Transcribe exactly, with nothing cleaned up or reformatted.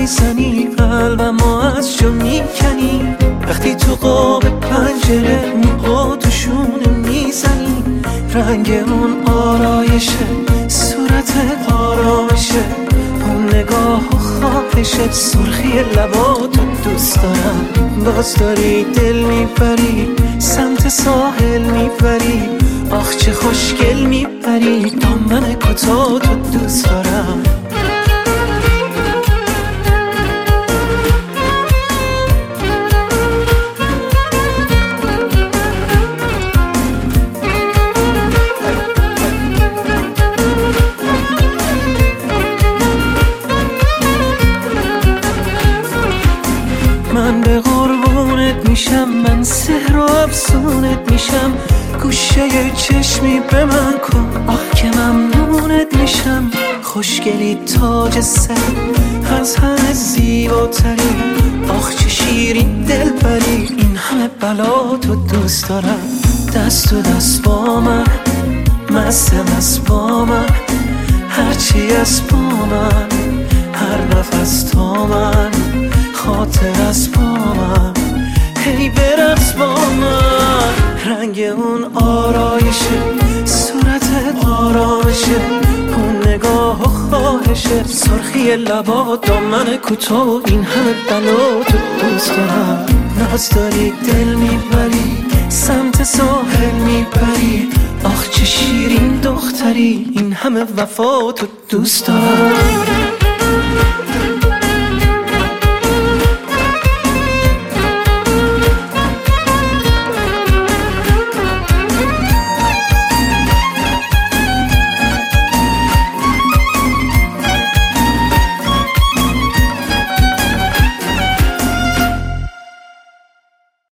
میزنی، قلبمو از جا میکنی. وقتی تو قاب پنجره موها تو شونه میزنی، رنگ اون آرایشه، صورتت آرامشه، اون نگاه و خواهشه، سرخی لباتو دوست دارم. باز داری دل میبری، سمت ساحل میبری، آخ چه خوشگل میبری، دامن کوتاه تو دوست دارم. من به قربونت میشم، من سحر و افسونت میشم، گوشه چشمی به من کن، آه که ممنونت میشم. خوشگلی تاج سر، از همه زیباتری، آخ چه شیرین دل بری، این همه بلا تو دوست دارم. دست تو دست با من، مست مست با من، هرچی از با من، هر نفس تا من، خاطر از با من، هی برقص با من. رنگ اون آرایشه، صورتت آرامشه، اون نگاه و خواهشه، سرخی لبا، دامن کوتاه، این همه بلا تو دوست دارم. ناز داری دل میبری، سمت ساحل میبری، آخ چه شیرین دختری، این همه وفا تو دوست دارم.